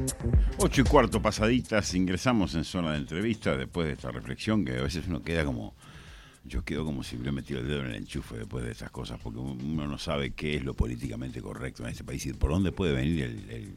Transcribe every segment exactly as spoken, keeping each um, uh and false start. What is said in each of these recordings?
Ocho y cuarto pasaditas, ingresamos en zona de entrevista después de esta reflexión que a veces uno queda como, yo quedo como si hubiera metido el dedo en el enchufe después de estas cosas, porque uno no sabe qué es lo políticamente correcto en este país y por dónde puede venir el, el,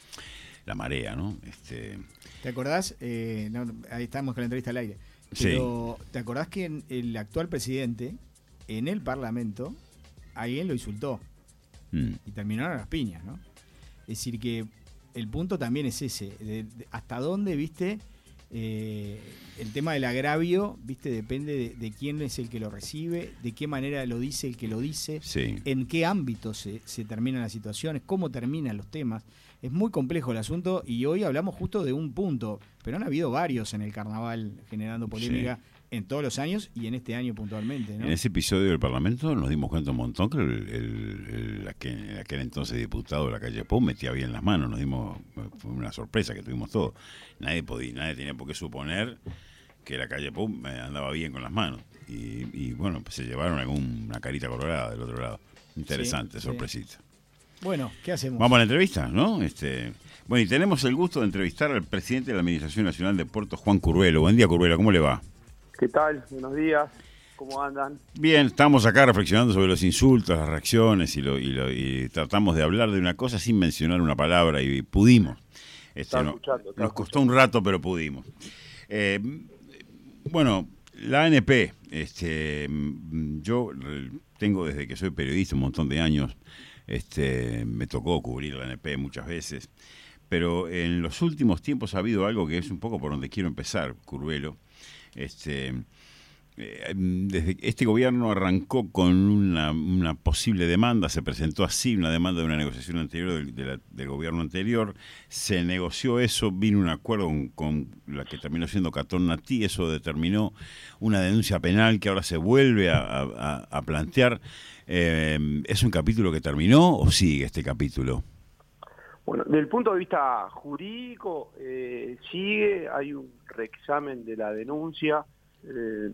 la marea, ¿no? Este... ¿Te acordás? Eh, no, ahí estamos con la entrevista al aire. Pero, sí. ¿Te acordás que en el actual presidente, en el Parlamento, alguien lo insultó? Mm. Y terminaron a las piñas, ¿no? Es decir, que el punto también es ese. De, de, ¿Hasta dónde, viste? Eh, el tema del agravio, viste, depende de, de quién es el que lo recibe, de qué manera lo dice el que lo dice, sí. En qué ámbito se, se terminan las situaciones, cómo terminan los temas. Es muy complejo el asunto y hoy hablamos justo de un punto, pero han habido varios en el carnaval generando polémica. Sí. En todos los años y en este año puntualmente, ¿no? En ese episodio del Parlamento nos dimos cuenta un montón que el, el, el aquel, aquel entonces diputado de la calle Pou metía bien las manos. Nos dimos, fue una sorpresa que tuvimos todos. Nadie podía, nadie tenía por qué suponer que la calle Pou andaba bien con las manos. Y, y bueno, pues se llevaron alguna carita colorada del otro lado. Interesante, sí, sorpresita. Sí. Bueno, ¿qué hacemos? Vamos a la entrevista, ¿no? Este, bueno, y tenemos el gusto de entrevistar al presidente de la Administración Nacional de Puertos, Juan Curbelo. Buen día, Curbelo, ¿cómo le va? ¿Qué tal? Buenos días. ¿Cómo andan? Bien, estamos acá reflexionando sobre los insultos, las reacciones y, lo, y, lo, y tratamos de hablar de una cosa sin mencionar una palabra y pudimos. Este, no, escuchando, nos costó un rato, pero pudimos. Eh, bueno, la A N P, este, yo tengo desde que soy periodista un montón de años, este, me tocó cubrir la A N P muchas veces, pero en los últimos tiempos ha habido algo que es un poco por donde quiero empezar, Curbelo. Este, eh, desde este gobierno arrancó con una, una posible demanda, se presentó así una demanda de una negociación anterior del, de la, del gobierno anterior, se negoció eso, vino un acuerdo con, con la que terminó siendo Catón Natí, eso determinó una denuncia penal que ahora se vuelve a, a, a plantear. Eh, ¿Es un capítulo que terminó o sigue este capítulo? Bueno, desde el punto de vista jurídico, eh, sigue, hay un reexamen de la denuncia. Eh,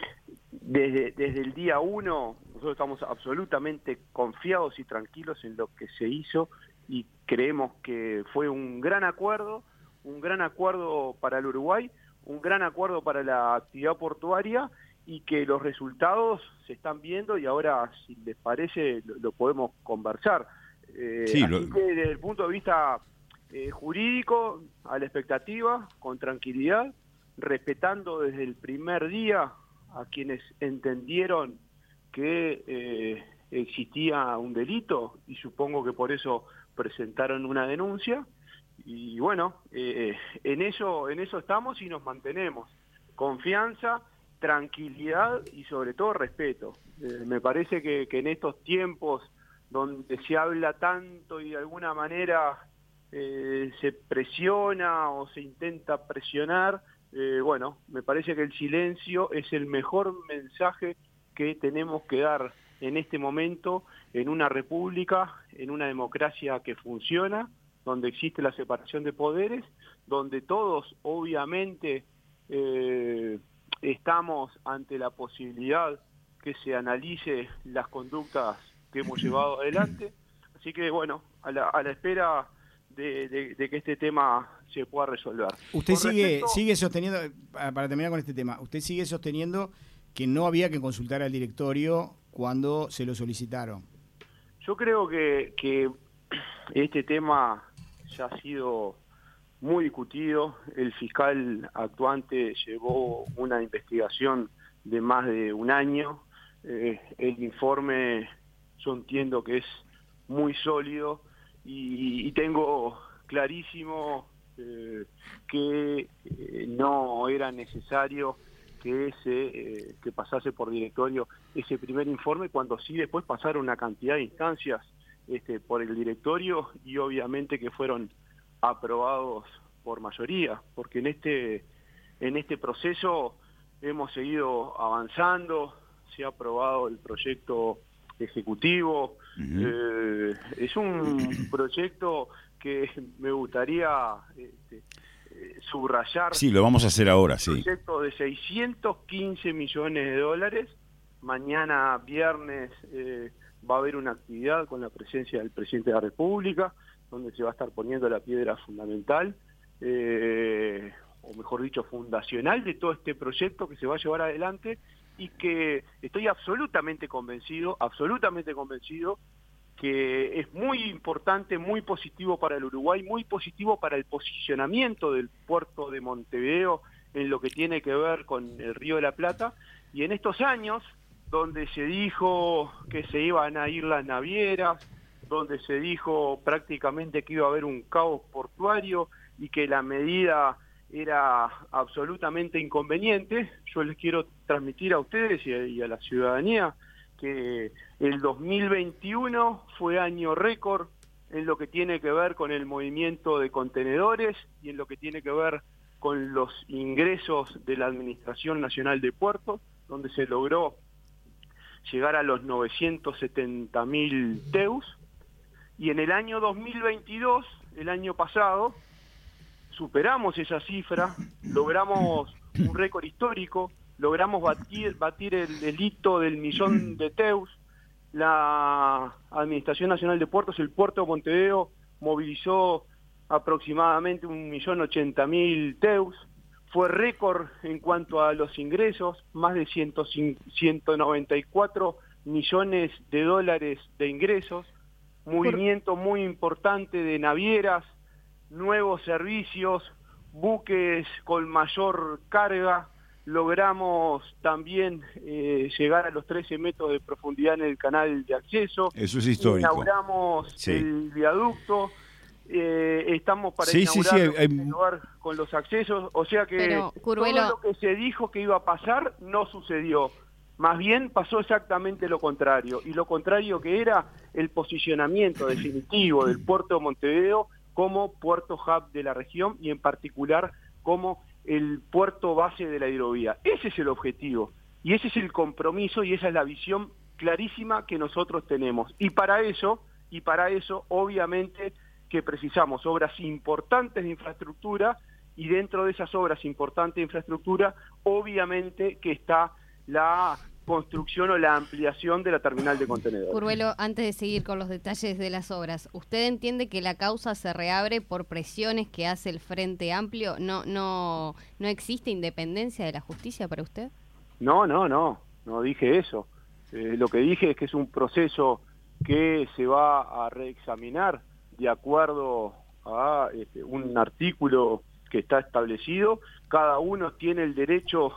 desde, desde el día uno, nosotros estamos absolutamente confiados y tranquilos en lo que se hizo y creemos que fue un gran acuerdo, un gran acuerdo para el Uruguay, un gran acuerdo para la actividad portuaria y que los resultados se están viendo y ahora, si les parece, lo, lo podemos conversar. Eh, sí, así lo... que desde el punto de vista eh, jurídico, a la expectativa, con tranquilidad, respetando desde el primer día a quienes entendieron que eh, existía un delito y supongo que por eso presentaron una denuncia y bueno, eh, en eso, en eso estamos y nos mantenemos. Confianza, tranquilidad y sobre todo respeto. Eh, me parece que, que en estos tiempos donde se habla tanto y de alguna manera eh, se presiona o se intenta presionar, eh, bueno, me parece que el silencio es el mejor mensaje que tenemos que dar en este momento en una república, en una democracia que funciona, donde existe la separación de poderes, donde todos obviamente eh, estamos ante la posibilidad que se analice las conductas que hemos llevado adelante, así que bueno, a la, a la espera de, de, de que este tema se pueda resolver. Usted sigue, respecto... sigue sosteniendo, para terminar con este tema, usted sigue sosteniendo que no había que consultar al directorio cuando se lo solicitaron. Yo creo que, que este tema ya ha sido muy discutido, el fiscal actuante llevó una investigación de más de un año, eh, el informe yo entiendo que es muy sólido y, y tengo clarísimo eh, que eh, no era necesario que ese eh, que pasase por directorio ese primer informe, cuando sí después pasaron una cantidad de instancias este, por el directorio y obviamente que fueron aprobados por mayoría, porque en este en este proceso hemos seguido avanzando, se ha aprobado el proyecto ejecutivo, uh-huh. eh, es un proyecto que me gustaría este, eh, subrayar. Sí, lo vamos a hacer ahora, sí. Un proyecto de seiscientos quince millones de dólares, mañana viernes eh, va a haber una actividad con la presencia del presidente de la República, donde se va a estar poniendo la piedra fundamental, eh, o mejor dicho, fundacional de todo este proyecto que se va a llevar adelante, y que estoy absolutamente convencido, absolutamente convencido, que es muy importante, muy positivo para el Uruguay, muy positivo para el posicionamiento del puerto de Montevideo en lo que tiene que ver con el Río de la Plata. Y en estos años, donde se dijo que se iban a ir las navieras, donde se dijo prácticamente que iba a haber un caos portuario y que la medida era absolutamente inconveniente, yo les quiero transmitir a ustedes y a, y a la ciudadanía que el dos mil veintiuno fue año récord en lo que tiene que ver con el movimiento de contenedores y en lo que tiene que ver con los ingresos de la Administración Nacional de Puertos, donde se logró llegar a los novecientos setenta mil teus, y en el año dos mil veintidós, el año pasado, superamos esa cifra, logramos un récord histórico, logramos batir, batir el, el hito del millón de teus. La Administración Nacional de Puertos, el puerto de Montevideo, movilizó aproximadamente un millón ochenta mil teus. Fue récord en cuanto a los ingresos, más de ciento noventa y cuatro millones de dólares de ingresos, movimiento muy importante de navieras, nuevos servicios, buques con mayor carga. Logramos también eh, llegar a los trece metros de profundidad en el canal de acceso. Eso es histórico. Inauguramos sí. el viaducto. Eh, estamos para sí, inaugurar sí, sí, hay... el lugar con los accesos. O sea que Pero, Curvelo... todo lo que se dijo que iba a pasar no sucedió. Más bien pasó exactamente lo contrario. Y lo contrario que era el posicionamiento definitivo del puerto de Montevideo como puerto hub de la región y en particular como el puerto base de la hidrovía. Ese es el objetivo y ese es el compromiso y esa es la visión clarísima que nosotros tenemos. Y para eso, y para eso obviamente que precisamos obras importantes de infraestructura, y dentro de esas obras importantes de infraestructura obviamente que está la construcción o la ampliación de la terminal de contenedores. Curvelo, antes de seguir con los detalles de las obras, ¿usted entiende que la causa se reabre por presiones que hace el Frente Amplio? ¿No no no existe independencia de la justicia para usted? No, no, no, no dije eso. Eh, lo que dije es que es un proceso que se va a reexaminar de acuerdo a este, un artículo que está establecido. Cada uno tiene el derecho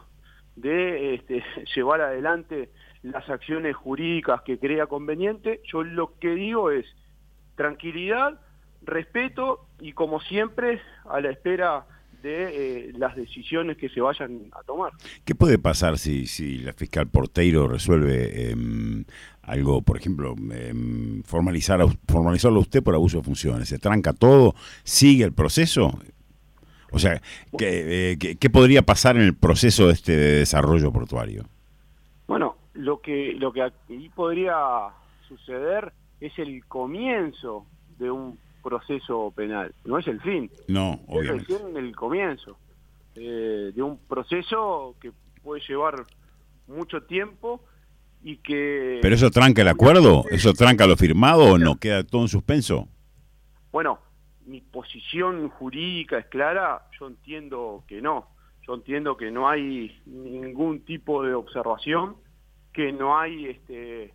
de este, llevar adelante las acciones jurídicas que crea conveniente. Yo lo que digo es tranquilidad, respeto y, como siempre, a la espera de eh, las decisiones que se vayan a tomar. ¿Qué puede pasar si, si la fiscal Porteiro resuelve eh, algo, por ejemplo, eh, formalizar a, formalizarlo a usted por abuso de funciones? ¿Se tranca todo? ¿Sigue el proceso? O sea, ¿qué, eh, qué, ¿qué podría pasar en el proceso de este desarrollo portuario? Bueno, lo que lo que aquí podría suceder es el comienzo de un proceso penal, no es el fin. No, obviamente. Es recién el comienzo eh, de un proceso que puede llevar mucho tiempo y que... ¿Pero eso tranca el acuerdo? ¿Eso tranca lo firmado o no? ¿Queda todo en suspenso? Bueno, mi posición jurídica es clara, yo entiendo que no, yo entiendo que no hay ningún tipo de observación, que no hay este,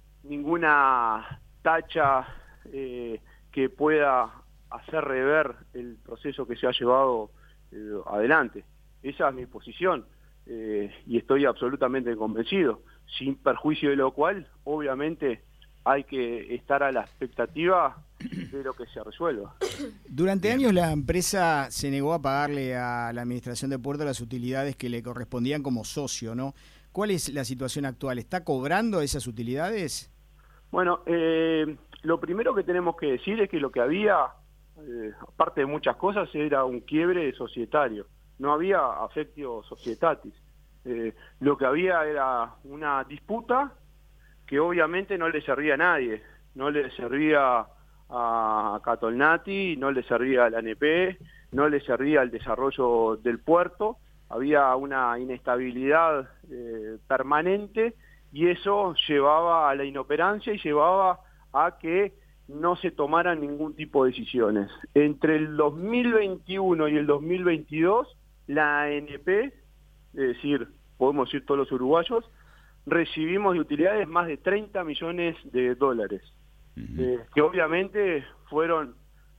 ninguna tacha eh, que pueda hacer rever el proceso que se ha llevado eh, adelante. Esa es mi posición eh, y estoy absolutamente convencido, sin perjuicio de lo cual, obviamente, hay que estar a la expectativa de lo que se resuelva. Durante años la empresa se negó a pagarle a la Administración de Puertos las utilidades que le correspondían como socio, ¿no? ¿Cuál es la situación actual? ¿Está cobrando esas utilidades? Bueno, eh, lo primero que tenemos que decir es que lo que había, eh, aparte de muchas cosas, era un quiebre societario. No había affectio societatis. Eh, lo que había era una disputa que obviamente no le servía a nadie. No le servía a Catolnati, no le servía a la A N P, no le servía al desarrollo del puerto. Había una inestabilidad eh, permanente y eso llevaba a la inoperancia y llevaba a que no se tomaran ningún tipo de decisiones. Entre el dos mil veintiuno y el dos mil veintidós, la A N P, es decir, podemos decir todos los uruguayos, recibimos de utilidades más de treinta millones de dólares, uh-huh. eh, que obviamente fueron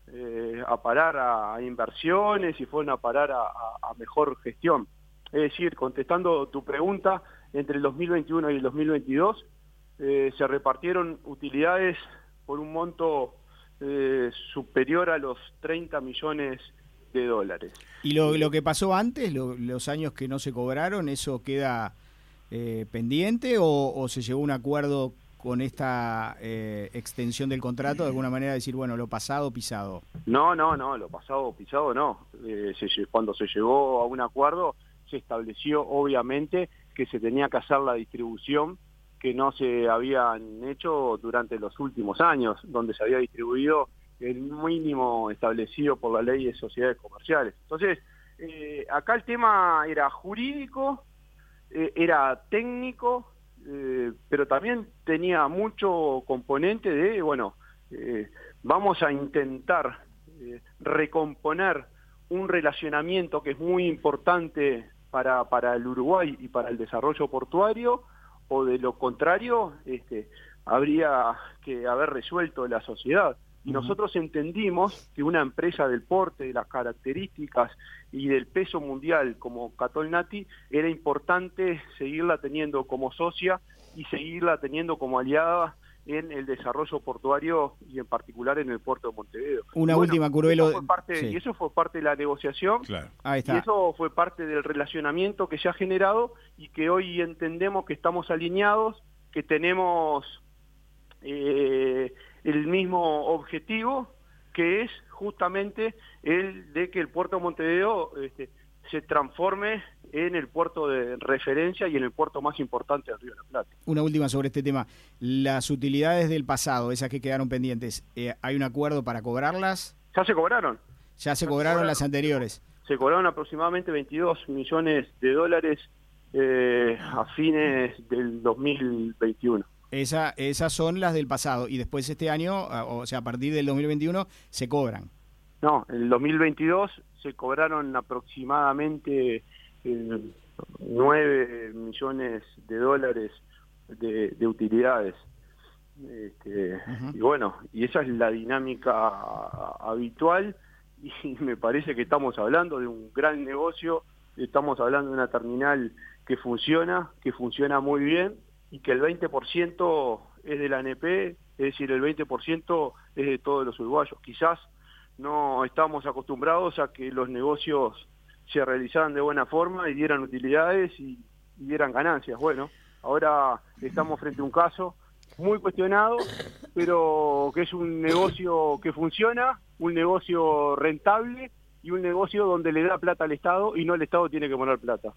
eh, a parar a, a inversiones y fueron a parar a, a, a mejor gestión. Es decir, contestando tu pregunta, entre el dos mil veintiuno y el dos mil veintidós eh, se repartieron utilidades por un monto eh, superior a los treinta millones de dólares. ¿Y lo, lo que pasó antes, lo, los años que no se cobraron, eso queda eh, pendiente o, o se llegó a un acuerdo con esta eh, extensión del contrato, de alguna manera decir, bueno, lo pasado, pisado? No, no, no, lo pasado, pisado no. Eh, se, cuando se llegó a un acuerdo, se estableció obviamente que se tenía que hacer la distribución que no se habían hecho durante los últimos años, donde se había distribuido el mínimo establecido por la ley de sociedades comerciales. Entonces, eh, acá el tema era jurídico, eh, era técnico, eh, pero también tenía mucho componente de, bueno, eh, vamos a intentar eh, recomponer un relacionamiento que es muy importante para, para el Uruguay y para el desarrollo portuario, o de lo contrario, este, habría que haber resuelto la sociedad. Y nosotros entendimos que una empresa del porte, de las características y del peso mundial como Catolnati, era importante seguirla teniendo como socia y seguirla teniendo como aliada en el desarrollo portuario y en particular en el puerto de Montevideo. Una bueno, última, Curvelo. Eso fue parte, sí. Y eso fue parte de la negociación, claro. Ahí está. Y eso fue parte del relacionamiento que se ha generado y que hoy entendemos que estamos alineados, que tenemos eh, el mismo objetivo, que es justamente el de que el puerto de Montevideo este, se transforme en el puerto de referencia y en el puerto más importante del Río de la Plata. Una última sobre este tema. Las utilidades del pasado, esas que quedaron pendientes, eh, ¿hay un acuerdo para cobrarlas? ¿Ya se cobraron? Ya se ya cobraron, se cobraron las anteriores. Se cobraron aproximadamente veintidós millones de dólares eh, a fines del dos mil veintiuno. Esa, esas son las del pasado y después este año, o sea, a partir del dos mil veintiuno, se cobran. No, en el dos mil veintidós se cobraron aproximadamente eh, nueve millones de dólares de, de utilidades. Este, uh-huh. Y bueno, y esa es la dinámica habitual y me parece que estamos hablando de un gran negocio, estamos hablando de una terminal que funciona, que funciona muy bien y que el veinte por ciento es de la A N P, es decir, el veinte por ciento es de todos los uruguayos. Quizás no estamos acostumbrados a que los negocios se realizaran de buena forma y dieran utilidades y, y dieran ganancias. Bueno, ahora estamos frente a un caso muy cuestionado, pero que es un negocio que funciona, un negocio rentable y un negocio donde le da plata al Estado y no el Estado tiene que poner plata.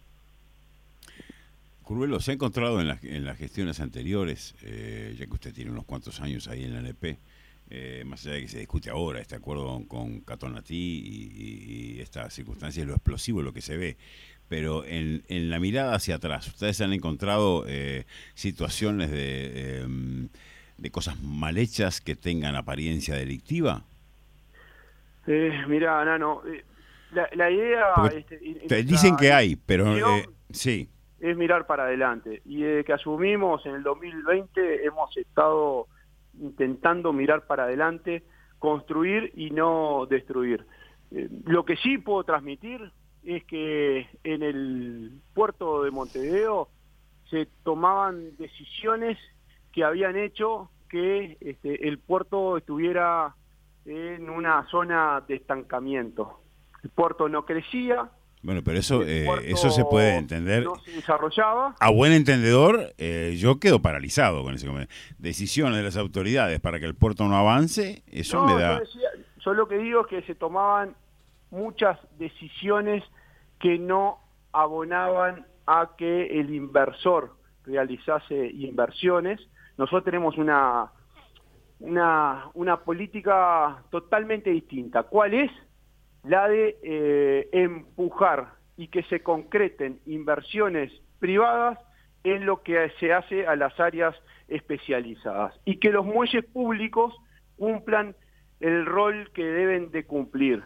Curvelo, ¿se ha encontrado en, la, en las gestiones anteriores, eh, ya que usted tiene unos cuantos años ahí en la A N P, eh, más allá de que se discute ahora este acuerdo con, con Catolnati y, y, y esta circunstancia, lo explosivo, lo que se ve, pero en, en la mirada hacia atrás, ¿ustedes han encontrado eh, situaciones de, eh, de cosas mal hechas que tengan apariencia delictiva? Eh, mira, Nano, eh, la, la idea... Este, te dicen que hay, pero eh, sí... es mirar para adelante. Y desde que asumimos en el dos mil veinte hemos estado intentando mirar para adelante, construir y no destruir. Eh, lo que sí puedo transmitir es que en el puerto de Montevideo se tomaban decisiones que habían hecho que este, el puerto estuviera en una zona de estancamiento. El puerto no crecía. Bueno, pero eso eh, eso se puede entender. No se desarrollaba. A buen entendedor, eh, yo quedo paralizado con ese comentario. Decisiones de las autoridades para que el puerto no avance, eso no, me da... Yo, decía, yo lo que digo es que se tomaban muchas decisiones que no abonaban a que el inversor realizase inversiones. Nosotros tenemos una, una, una política totalmente distinta. ¿Cuál es? La de eh, empujar y que se concreten inversiones privadas es lo que se hace a las áreas especializadas y que los muelles públicos cumplan el rol que deben de cumplir.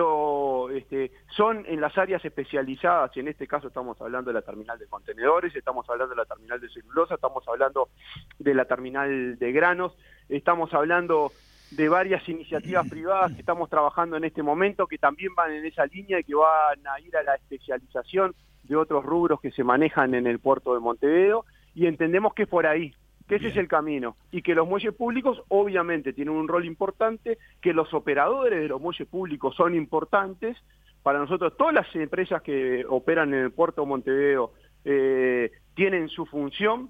Pero este, son en las áreas especializadas, y en este caso estamos hablando de la terminal de contenedores, estamos hablando de la terminal de celulosa, estamos hablando de la terminal de granos, estamos hablando de varias iniciativas privadas que estamos trabajando en este momento, que también van en esa línea y que van a ir a la especialización de otros rubros que se manejan en el puerto de Montevideo, y entendemos que es por ahí, que ese Bien. es el camino, y que los muelles públicos obviamente tienen un rol importante, que los operadores de los muelles públicos son importantes. Para nosotros todas las empresas que operan en el puerto de Montevideo eh, tienen su función,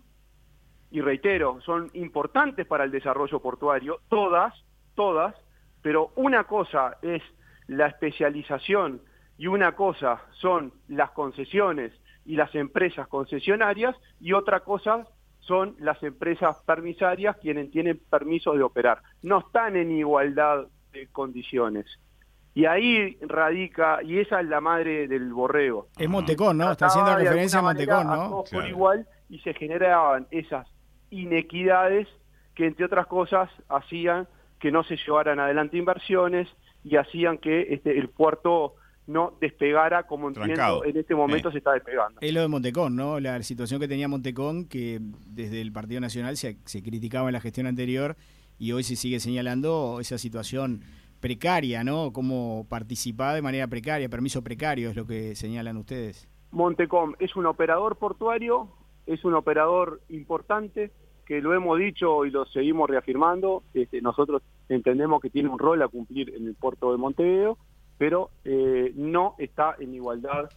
y reitero, son importantes para el desarrollo portuario, todas, todas, pero una cosa es la especialización y una cosa son las concesiones y las empresas concesionarias, y otra cosa son las empresas permisarias quienes tienen permisos de operar. No están en igualdad de condiciones. Y ahí radica, y esa es la madre del borrego. Es Montecón, ¿no? Está haciendo referencia a Montecón, ¿no? A todos por igual, y se generaban esas inequidades que, entre otras cosas, hacían que no se llevaran adelante inversiones y hacían que este, el puerto no despegara como entiendo en este momento eh. se está despegando. Es lo de Montecón, ¿no? La situación que tenía Montecón, que desde el Partido Nacional se, se criticaba en la gestión anterior y hoy se sigue señalando esa situación precaria, ¿no? Cómo participaba de manera precaria, permiso precario es lo que señalan ustedes. Montecón es un operador portuario, es un operador importante, que lo hemos dicho y lo seguimos reafirmando. Este, nosotros entendemos que tiene un rol a cumplir en el puerto de Montevideo, pero eh, no está en igualdad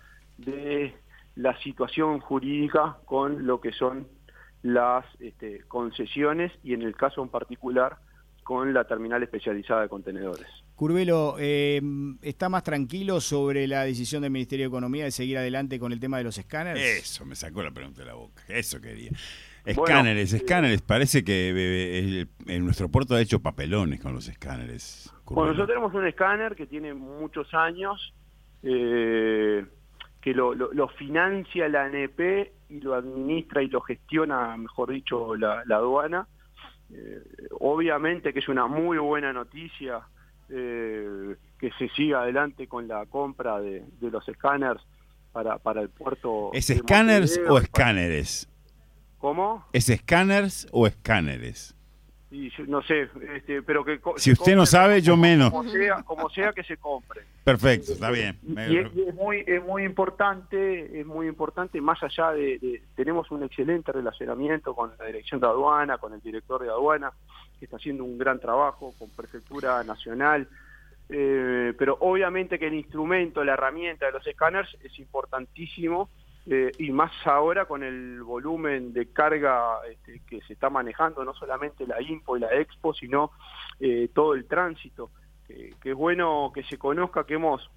de la situación jurídica con lo que son las este, concesiones y en el caso en particular con la terminal especializada de contenedores. Curvelo, eh, ¿está más tranquilo sobre la decisión del Ministerio de Economía de seguir adelante con el tema de los escáneres? Eso, me sacó la pregunta de la boca, eso quería. Escáneres, bueno, escáneres, parece que eh, en nuestro puerto ha hecho papelones con los escáneres. Bueno, nosotros tenemos un escáner que tiene muchos años, eh, que lo, lo, lo financia la A N P y lo administra y lo gestiona, mejor dicho, la, la aduana. Eh, obviamente que es una muy buena noticia eh, que se siga adelante con la compra de, de los escáneres para, para el puerto. ¿Es escáneres o escáneres? ¿Cómo? ¿Es escáneres o escáneres? Y yo no sé, este, pero que si usted no sabe, yo menos. Como sea, como sea que se compre. Perfecto, está bien. Y, es, y es muy es muy importante, es muy importante, más allá de, de, tenemos un excelente relacionamiento con la dirección de aduana, con el director de aduana, que está haciendo un gran trabajo, con Prefectura Nacional, eh, pero obviamente que el instrumento, la herramienta de los escáneres es importantísimo. Eh, y más ahora con el volumen de carga este, que se está manejando, no solamente la Impo y la Expo, sino eh, todo el tránsito, eh, que es bueno que se conozca que hemos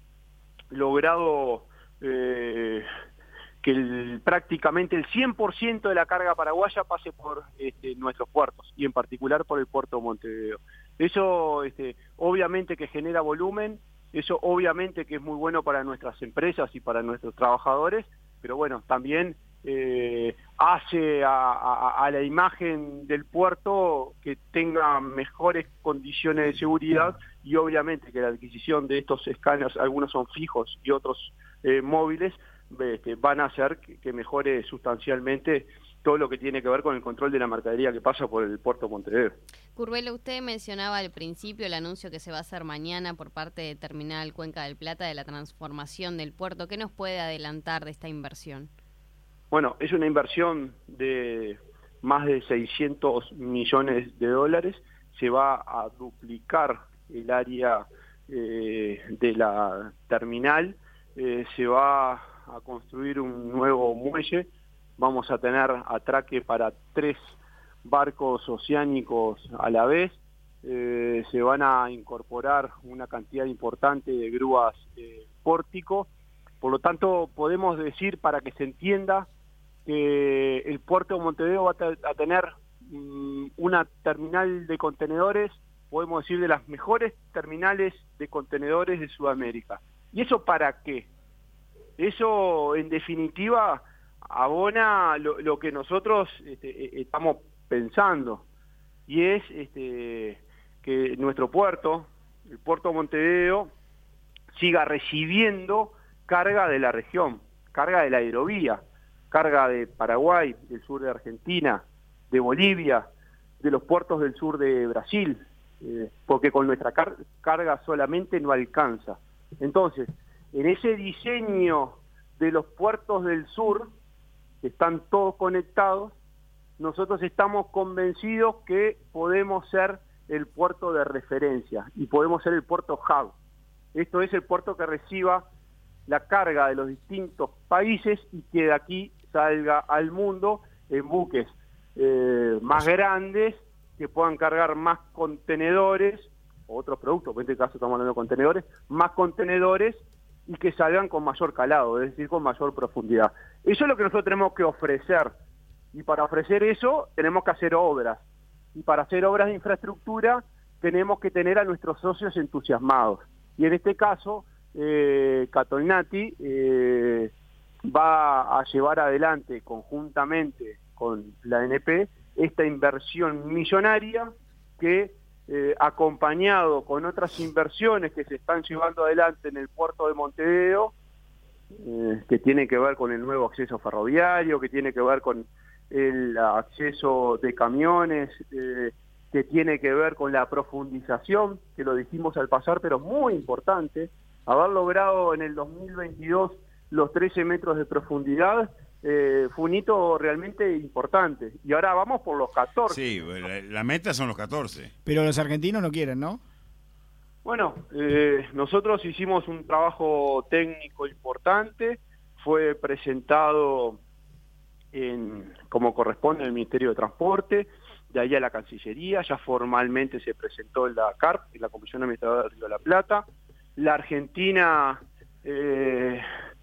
logrado eh, que el, prácticamente el cien por ciento de la carga paraguaya pase por este, nuestros puertos, y en particular por el puerto de Montevideo. Eso este, obviamente que genera volumen, eso obviamente que es muy bueno para nuestras empresas y para nuestros trabajadores, pero bueno, también eh, hace a, a, a la imagen del puerto que tenga mejores condiciones de seguridad, y obviamente que la adquisición de estos escáneres, algunos son fijos y otros eh, móviles, este, van a hacer que, que mejore sustancialmente todo lo que tiene que ver con el control de la mercadería que pasa por el puerto de Montevideo. Curvelo, usted mencionaba al principio el anuncio que se va a hacer mañana por parte de Terminal Cuenca del Plata de la transformación del puerto. ¿Qué nos puede adelantar de esta inversión? Bueno, es una inversión de más de seiscientos millones de dólares. Se va a duplicar el área eh, de la terminal, eh, se va a construir un nuevo muelle. Vamos a tener atraque para tres barcos oceánicos a la vez, eh, se van a incorporar una cantidad importante de grúas eh, pórtico, por lo tanto podemos decir, para que se entienda, que el puerto de Montevideo va a, a tener um, una terminal de contenedores, podemos decir de las mejores terminales de contenedores de Sudamérica. ¿Y eso para qué? Eso en definitiva abona lo, lo que nosotros este, estamos pensando, y es este, que nuestro puerto, el puerto de Montevideo, siga recibiendo carga de la región, carga de la hidrovía, carga de Paraguay, del sur de Argentina, de Bolivia, de los puertos del sur de Brasil, eh, porque con nuestra car carga solamente no alcanza. Entonces, en ese diseño de los puertos del sur, que están todos conectados, nosotros estamos convencidos que podemos ser el puerto de referencia y podemos ser el puerto hub. Esto es el puerto que reciba la carga de los distintos países y que de aquí salga al mundo en buques eh, más grandes, que puedan cargar más contenedores, o otros productos, en este caso estamos hablando de contenedores, más contenedores y que salgan con mayor calado, es decir, con mayor profundidad. Eso es lo que nosotros tenemos que ofrecer, y para ofrecer eso tenemos que hacer obras, y para hacer obras de infraestructura tenemos que tener a nuestros socios entusiasmados, y en este caso eh, Catolnati eh, va a llevar adelante conjuntamente con la N P esta inversión millonaria que, eh, acompañado con otras inversiones que se están llevando adelante en el puerto de Montevideo, eh, que tiene que ver con el nuevo acceso ferroviario, que tiene que ver con el acceso de camiones, eh, que tiene que ver con la profundización, que lo dijimos al pasar, pero muy importante, haber logrado en el dos mil veintidós los trece metros de profundidad, eh, fue un hito realmente importante. Y ahora vamos por los catorce. Sí, la, la meta son los catorce. Pero los argentinos no quieren, ¿no? Bueno, eh, nosotros hicimos un trabajo técnico importante, fue presentado en, como corresponde en el Ministerio de Transporte, de ahí a la Cancillería, ya formalmente se presentó en la C A R P, en la Comisión Administradora del Río de la Plata. La Argentina eh,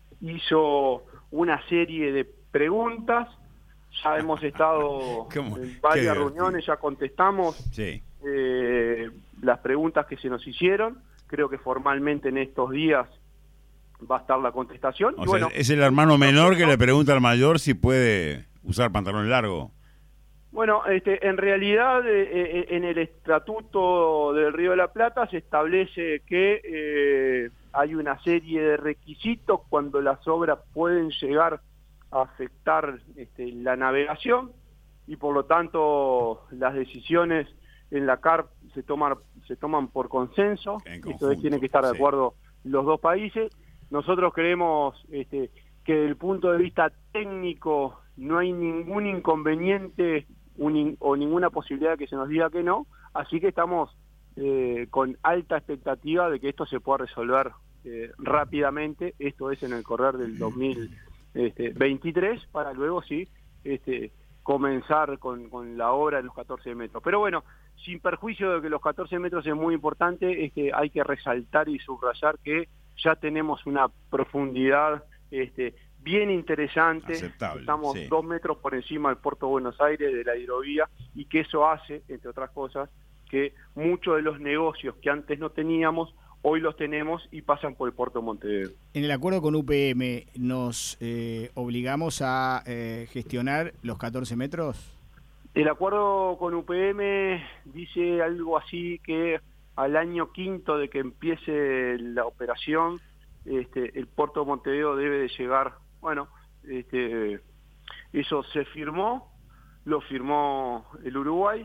hizo una serie de preguntas, ya hemos estado en varias reuniones, ya contestamos sí. eh, las preguntas que se nos hicieron, creo que formalmente en estos días va a estar la contestación. O y sea, bueno, es el hermano menor que le pregunta al mayor si puede usar pantalón largo. Bueno, este, en realidad eh, en el Estatuto del Río de la Plata se establece que eh, hay una serie de requisitos cuando las obras pueden llegar a afectar este, la navegación, y por lo tanto las decisiones en la C A R P se toman, se toman por consenso, entonces tienen que estar de acuerdo sí. los dos países. Nosotros creemos este, que desde el punto de vista técnico no hay ningún inconveniente un, o ninguna posibilidad de que se nos diga que no, así que estamos eh, con alta expectativa de que esto se pueda resolver eh, rápidamente, esto es en el correr del dos mil veintitrés, para luego sí este, comenzar con, con la obra de los catorce metros. Pero bueno, sin perjuicio de que los catorce metros es muy importante, es que hay que resaltar y subrayar que ya tenemos una profundidad este, bien interesante, aceptable, estamos sí. dos metros por encima del puerto de Buenos Aires, de la hidrovía, y que eso hace, entre otras cosas, que muchos de los negocios que antes no teníamos, hoy los tenemos y pasan por el puerto de Montevideo. En el acuerdo con U P M, ¿nos eh, obligamos a eh, gestionar los catorce metros? El acuerdo con U P M dice algo así que al año quinto de que empiece la operación, este, el puerto de Montevideo debe de llegar. Bueno, este, eso se firmó, lo firmó el Uruguay.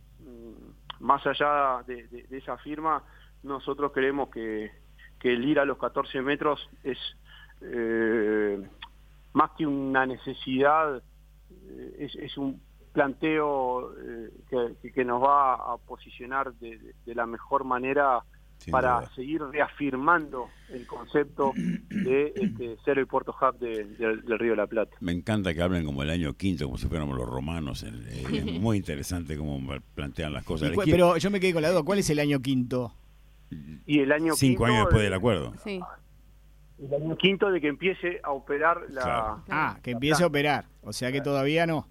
Más allá de, de, de esa firma, nosotros creemos que, que el ir a los catorce metros es eh, más que una necesidad, es, es un planteo eh, que, que nos va a posicionar de, de, de la mejor manera Sin para duda. seguir reafirmando el concepto de este, ser el puerto hub de, de, del Río de la Plata. Me encanta que hablen como el año quinto, como si fuéramos los romanos. Es muy interesante cómo plantean las cosas. Y, pero yo me quedé con la duda, ¿cuál es el año quinto? Y el año Cinco quinto, años después del acuerdo. Sí. El año quinto de que empiece a operar la... Claro. Ah, que empiece a operar, o sea que todavía no.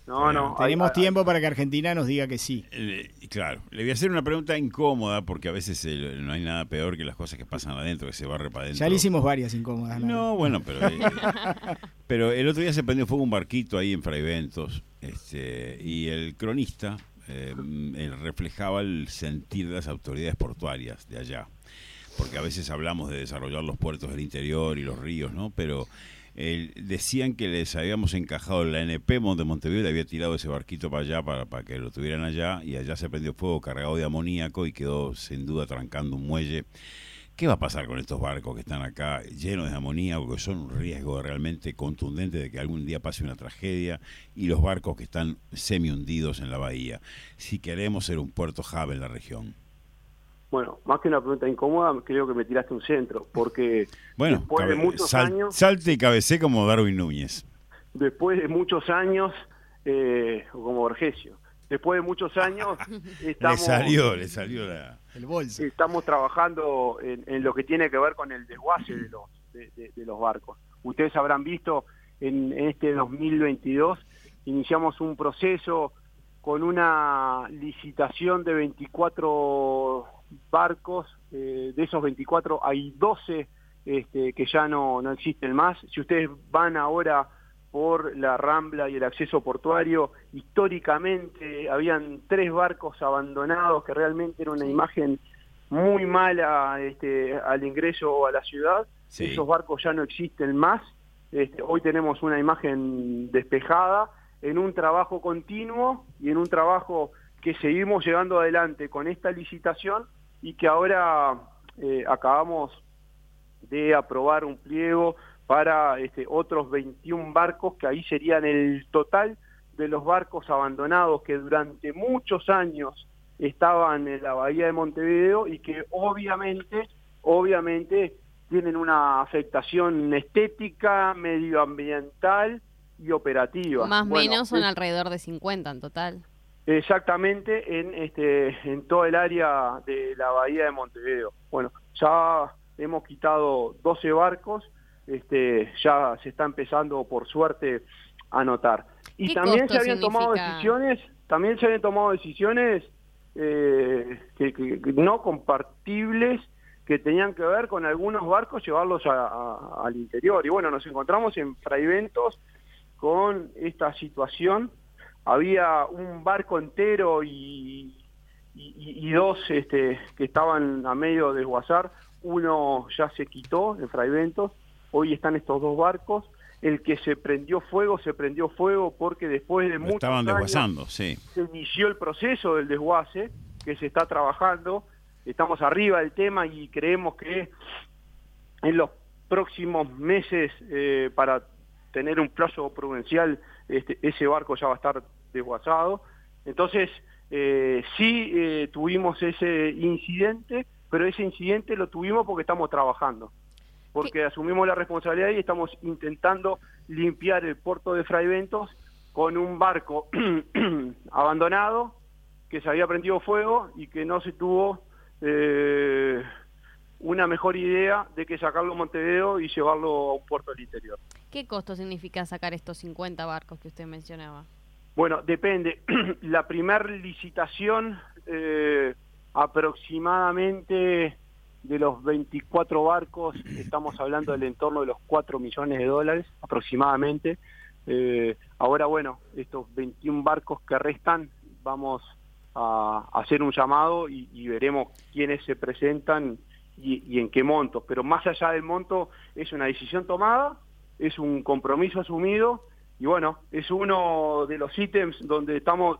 No, no. Tenemos hay, tiempo hay, para que Argentina nos diga que sí. Eh, claro, le voy a hacer una pregunta incómoda porque a veces eh, no hay nada peor que las cosas que pasan adentro, que se barre para adentro. Ya le hicimos varias incómodas. ¿no? No, bueno, pero eh, pero el otro día se prendió fuego un barquito ahí en Fraiventos, este, y el cronista eh, él reflejaba el sentir de las autoridades portuarias de allá, porque a veces hablamos de desarrollar los puertos del interior y los ríos, ¿no? Pero Eh, decían que les habíamos encajado la N P de Montevideo, le había tirado ese barquito para allá para, para que lo tuvieran allá, y allá se prendió fuego cargado de amoníaco y quedó sin duda trancando un muelle. ¿Qué va a pasar con estos barcos que están acá llenos de amoníaco, que son un riesgo realmente contundente de que algún día pase una tragedia, y los barcos que están semi hundidos en la bahía, si queremos ser un puerto hub en la región? Bueno, más que una pregunta incómoda, creo que me tiraste un centro, porque bueno, después cabe, de muchos sal, años... Salte y cabecé como Darwin Núñez. Después de muchos años, eh, como Vergesio, después de muchos años estamos... Le salió, le salió la... el bolso. Estamos trabajando en, en lo que tiene que ver con el desguace de los, de, de, de los barcos. Ustedes habrán visto, en, en este dos mil veintidós, iniciamos un proceso con una licitación de veinticuatro barcos, eh, de esos veinticuatro hay doce este, que ya no, no existen más. Si ustedes van ahora por la Rambla y el acceso portuario, históricamente habían tres barcos abandonados, que realmente era una imagen muy mala este, al ingreso a la ciudad. Sí. Esos barcos ya no existen más. Este, hoy tenemos una imagen despejada, en un trabajo continuo y en un trabajo que seguimos llevando adelante con esta licitación, y que ahora eh, acabamos de aprobar un pliego para este, otros veintiún barcos, que ahí serían el total de los barcos abandonados que durante muchos años estaban en la bahía de Montevideo y que obviamente, obviamente tienen una afectación estética, medioambiental y operativa. Más o bueno, menos son es, alrededor de cincuenta en total. Exactamente, en este en todo el área de la bahía de Montevideo. Bueno, ya hemos quitado doce barcos, este ya se está empezando por suerte a notar. Y también se habían significa? tomado decisiones, también se habían tomado decisiones eh, que, que, que no compartibles, que tenían que ver con algunos barcos llevarlos a, a, al interior. Y bueno, nos encontramos en Fraiventos con esta situación. Había un barco entero y, y, y dos este, que estaban a medio de desguazar. Uno ya se quitó en Fraiventos, hoy están estos dos barcos. El que se prendió fuego, se prendió fuego porque después de muchos estaban desguazando, años sí. se inició el proceso del desguace, que se está trabajando. Estamos arriba del tema y creemos que en los próximos meses, eh, para tener un plazo prudencial, este, ese barco ya va a estar desguazado. Entonces, eh, sí eh, tuvimos ese incidente, pero ese incidente lo tuvimos porque estamos trabajando, porque ¿Qué? asumimos la responsabilidad y estamos intentando limpiar el puerto de Fraiventos con un barco abandonado, que se había prendido fuego y que no se tuvo eh, una mejor idea de que sacarlo a Montevideo y llevarlo a un puerto del interior. ¿Qué costo significa sacar estos cincuenta barcos que usted mencionaba? Bueno, depende. La primer licitación, eh, aproximadamente de los veinticuatro barcos, estamos hablando del entorno de los cuatro millones de dólares, aproximadamente. Eh, ahora, bueno, estos veintiún barcos que restan, vamos a hacer un llamado y, y veremos quiénes se presentan y, y en qué montos. Pero más allá del monto, es una decisión tomada, es un compromiso asumido, y bueno, es uno de los ítems donde estamos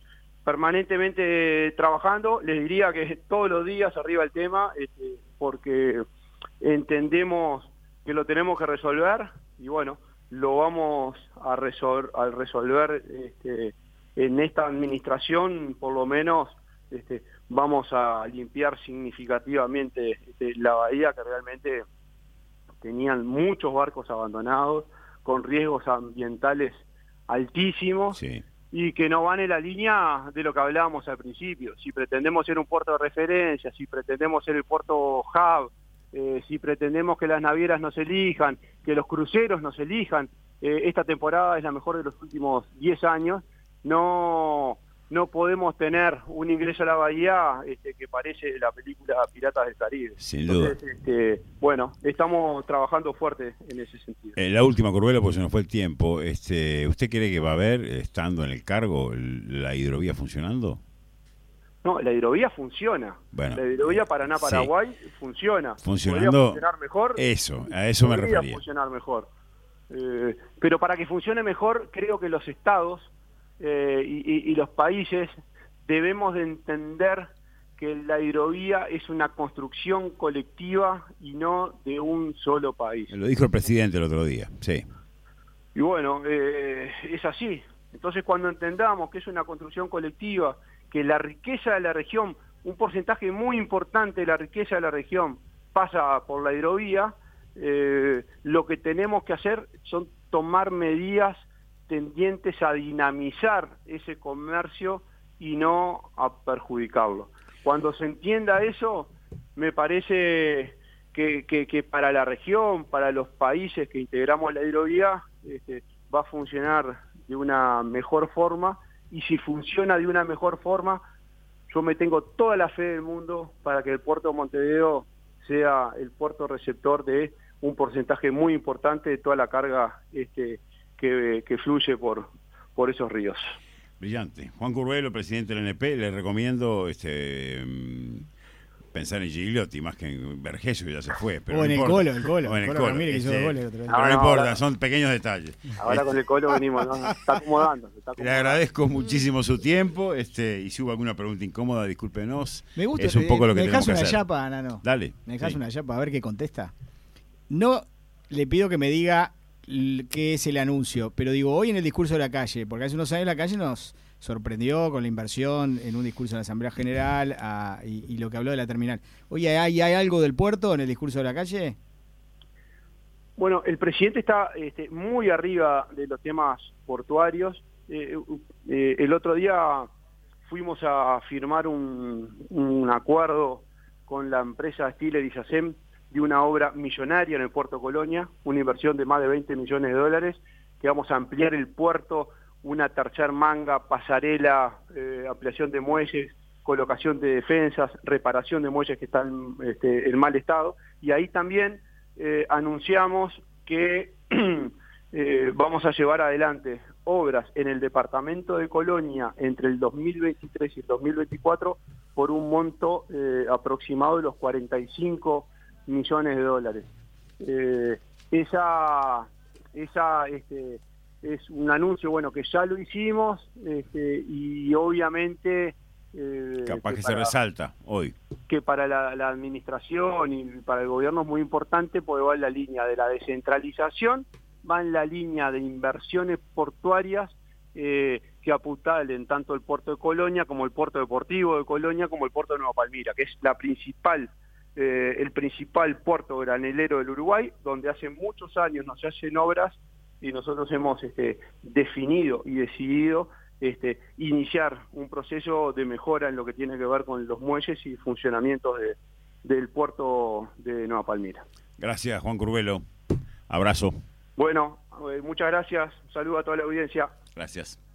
permanentemente trabajando. Les diría que todos los días arriba el tema, este, porque entendemos que lo tenemos que resolver, y bueno, lo vamos a, resol a resolver este, en esta administración. Por lo menos este, vamos a limpiar significativamente este, la bahía, que realmente tenían muchos barcos abandonados, con riesgos ambientales altísimos, sí, y que no van en la línea de lo que hablábamos al principio. Si pretendemos ser un puerto de referencia, si pretendemos ser el puerto hub, eh, si pretendemos que las navieras nos elijan, que los cruceros nos elijan, eh, esta temporada es la mejor de los últimos diez años, no no podemos tener un ingreso a la bahía este, que parece la película Piratas del Caribe. Sin duda. Entonces, este, bueno, estamos trabajando fuerte en ese sentido. Eh, la última, Curvelo, porque se nos fue el tiempo. Este, ¿Usted cree que va a haber, estando en el cargo, la hidrovía funcionando? No, la hidrovía funciona. Bueno, la hidrovía Paraná-Paraguay sí. funciona. Funcionando. Podría funcionar mejor. Eso, a eso me refería. Podría funcionar mejor. Eh, pero para que funcione mejor, creo que los estados eh, y, y, y los países debemos de entender que la hidrovía es una construcción colectiva y no de un solo país. Lo dijo el presidente el otro día, sí. Y bueno, eh, es así. Entonces, cuando entendamos que es una construcción colectiva, que la riqueza de la región, un porcentaje muy importante de la riqueza de la región pasa por la hidrovía, eh, lo que tenemos que hacer son tomar medidas tendientes a dinamizar ese comercio y no a perjudicarlo. Cuando se entienda eso, me parece que, que, que para la región, para los países que integramos la hidrovía, este, va a funcionar de una mejor forma, y si funciona de una mejor forma, yo me tengo toda la fe del mundo para que el puerto de Montevideo sea el puerto receptor de un porcentaje muy importante de toda la carga este, que, que fluye por, por esos ríos. Brillante. Juan Curvelo, presidente del N P, le recomiendo este pensar en Gigliotti más que en Vergesio, que ya se fue. Pero o no en el importa. Colo, el Colo. O en el Colo Colo. Ramírez, Este, que hizo goles, otro pero no, no, no, importa, ahora, son pequeños detalles. Ahora este, con el Colo venimos, ¿no? Está acomodando, se está acomodando. Le agradezco muchísimo su tiempo, este, y si hubo alguna pregunta incómoda, discúlpenos. Me gusta, es un poco lo que me tenemos que una hacer. Yapa, Nano. Dale. Me dejas sí. una yapa a ver qué contesta. No le pido que me diga qué es el anuncio, pero digo, hoy en el discurso de la calle, porque hace unos años la calle nos sorprendió con la inversión en un discurso en la Asamblea General a, y, y lo que habló de la terminal. Oye, ¿hay, ¿hay algo del puerto en el discurso de la calle? Bueno, el presidente está este, muy arriba de los temas portuarios. Eh, eh, el otro día fuimos a firmar un, un acuerdo con la empresa Stiller y SACEM de una obra millonaria en el puerto Colonia, una inversión de más de veinte millones de dólares, que vamos a ampliar el puerto, una tercer manga, pasarela, eh, ampliación de muelles, colocación de defensas, reparación de muelles que están este, en mal estado, y ahí también eh, anunciamos que eh, vamos a llevar adelante obras en el departamento de Colonia entre el dos mil veintitrés y el dos mil veinticuatro por un monto eh, aproximado de los cuarenta y cinco millones de dólares. Eh, esa esa este, es un anuncio bueno que ya lo hicimos este, y obviamente eh, capaz que, que se para, resalta hoy que para la, la administración y para el gobierno es muy importante porque va en la línea de la descentralización, va en la línea de inversiones portuarias eh, que apuntalen tanto el puerto de Colonia como el puerto deportivo de Colonia como el puerto de Nueva Palmira, que es la principal eh, el principal puerto granelero del Uruguay, donde hace muchos años no se hacen obras y nosotros hemos este, definido y decidido este, iniciar un proceso de mejora en lo que tiene que ver con los muelles y funcionamientos de, del puerto de Nueva Palmira. Gracias, Juan Curvelo. Abrazo. Bueno, eh, muchas gracias. Saludo a toda la audiencia. Gracias.